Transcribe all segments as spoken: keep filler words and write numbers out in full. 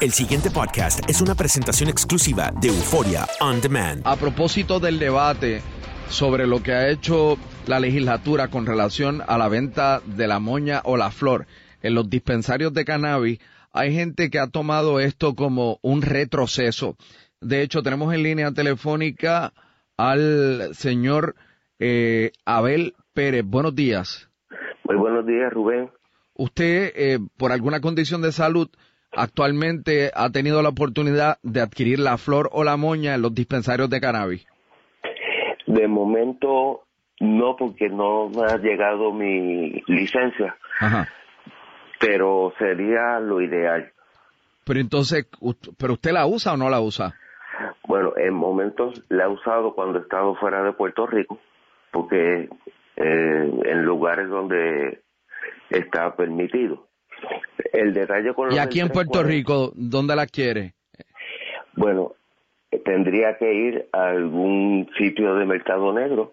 El siguiente podcast es una presentación exclusiva de Euforia On Demand. A propósito del debate sobre lo que ha hecho la legislatura con relación a la venta de la moña o la flor en los dispensarios de cannabis, hay gente que ha tomado esto como un retroceso. De hecho, tenemos en línea telefónica al señor eh, Abel Pérez. Buenos días. Muy buenos días, Rubén. Usted, eh, por alguna condición de salud, actualmente ha tenido la oportunidad de adquirir la flor o la moña en los dispensarios de cannabis. De momento no, porque no me ha llegado mi licencia. Ajá. Pero sería lo ideal. Pero entonces, ¿pero usted la usa o no la usa? Bueno, en momentos la he usado cuando he estado fuera de Puerto Rico, porque eh, en lugares donde está permitido. El detalle con ¿Y aquí en Puerto Rico, dónde la quiere? Bueno, tendría que ir a algún sitio de mercado negro,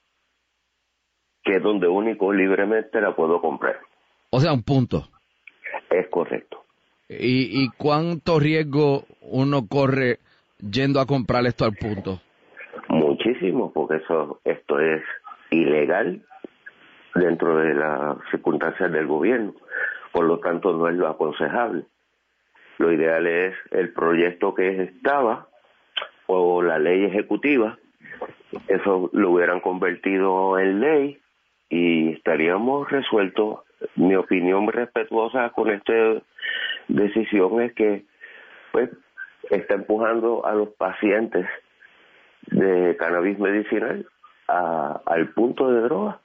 que es donde único libremente la puedo comprar. O sea, un punto. Es correcto. ¿Y, y cuánto riesgo uno corre yendo a comprar esto al punto? Muchísimo, porque eso esto es ilegal dentro de las circunstancias del gobierno. Por lo tanto, no es lo aconsejable. Lo ideal es el proyecto que estaba o la ley ejecutiva. Eso lo hubieran convertido en ley y estaríamos resueltos. Mi opinión respetuosa con esta decisión es que pues está empujando a los pacientes de cannabis medicinal a, al punto de droga,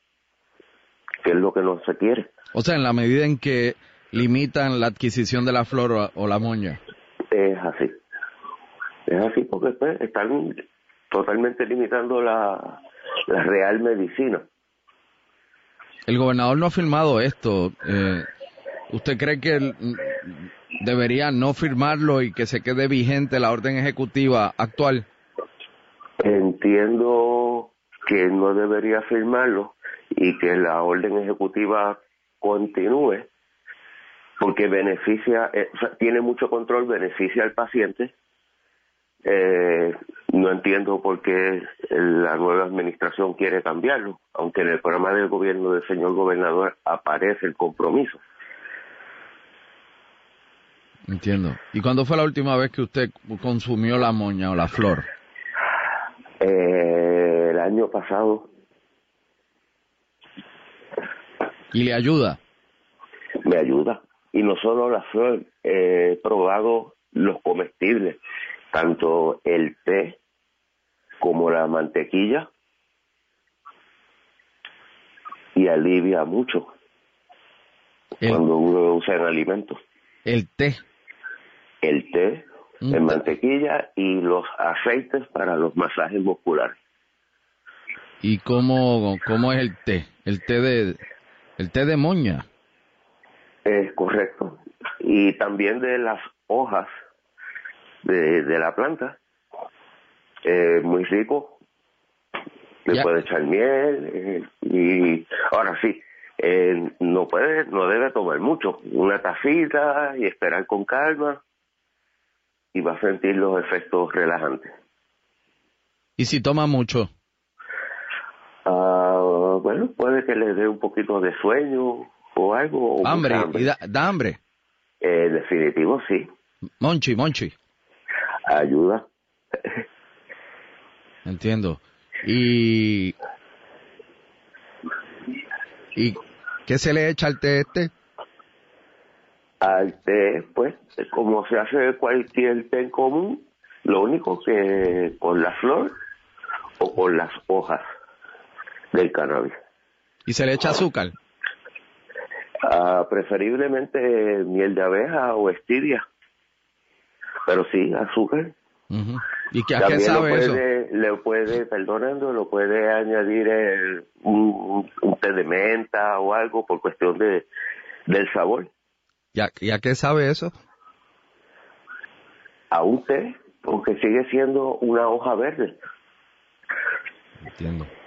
que es lo que no se quiere. O sea, en la medida en que limitan la adquisición de la flor o, o la moña. Es así. Es así porque pues, están totalmente limitando la, la real medicina. El gobernador no ha firmado esto. Eh, ¿Usted cree que el, debería no firmarlo y que se quede vigente la orden ejecutiva actual? Entiendo que no debería firmarlo y que la orden ejecutiva continúe, porque beneficia, eh, o sea, tiene mucho control, beneficia al paciente. Eh, no entiendo por qué la nueva administración quiere cambiarlo, aunque en el programa del gobierno del señor gobernador aparece el compromiso. Entiendo. ¿Y cuándo fue la última vez que usted consumió la moña o la flor? Eh, el año pasado. ¿Y le ayuda? Me ayuda. Y no solo la flor, eh, he probado los comestibles, tanto el té como la mantequilla, y alivia mucho el, cuando uno lo usa en alimentos. El té. El té, en mantequilla y los aceites para los masajes musculares. ¿Y cómo, cómo es el té? El té de, el té de moña. Es correcto. Y también de las hojas de, de la planta. Eh, muy rico. Le puede echar miel. Eh, y ahora sí, eh, no puede, no debe tomar mucho. Una tacita y esperar con calma. Y va a sentir los efectos relajantes. ¿Y si toma mucho? Uh, bueno, puede que le dé un poquito de sueño o algo. O ¿Hambre? hambre. ¿Y da, da hambre? Eh, definitivo, sí. Monchi, monchi. Ayuda. Entiendo. ¿Y, ¿Y qué se le echa al té este? Al té, pues, como se hace cualquier té común, lo único que con la flor o con las hojas del cannabis. ¿Y se le echa azúcar? Uh, preferiblemente miel de abeja o stevia. Pero sí, azúcar. Uh-huh. ¿Y qué, a También qué sabe lo puede, eso? le puede, perdonando, lo puede añadir el, un, un té de menta o algo por cuestión de del sabor. ¿Y a, ¿Y a qué sabe eso? A un té, porque sigue siendo una hoja verde. Entiendo.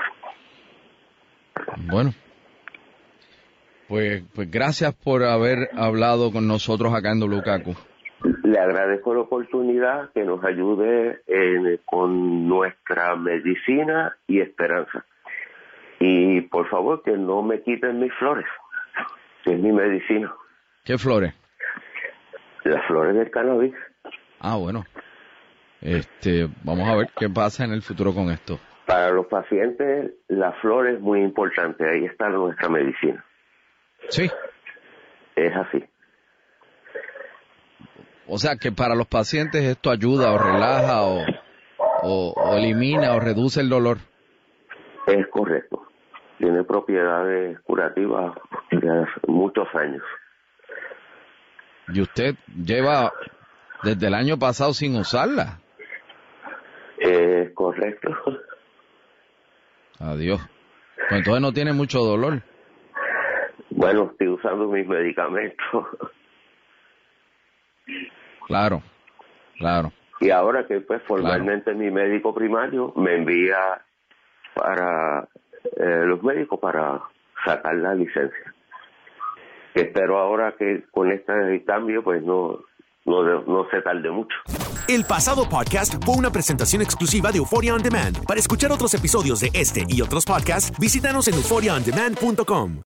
Bueno, pues, pues gracias por haber hablado con nosotros acá en W K Q. le agradezco la oportunidad que nos ayude en, con nuestra medicina y esperanza. Y por favor que no me quiten mis flores, que es mi medicina. ¿Qué flores? Las flores del cannabis. Ah, bueno. Este, vamos a ver qué pasa en el futuro con esto. Para los pacientes, la flor es muy importante. Ahí está nuestra medicina. Sí. Es así. O sea que para los pacientes esto ayuda o relaja o, o, o elimina o reduce el dolor. Es correcto. Tiene propiedades curativas de hace muchos años. ¿Y usted lleva desde el año pasado sin usarla? Es correcto. Adiós. Pues entonces no tiene mucho dolor. Bueno, estoy usando mis medicamentos. Claro, claro. Y ahora que pues formalmente claro. Mi médico primario me envía para eh, los médicos para sacar la licencia. Espero ahora que con este cambio pues no, no, no se tarde mucho. El pasado podcast fue una presentación exclusiva de Euphoria On Demand. Para escuchar otros episodios de este y otros podcasts, visítanos en euphoria on demand punto com.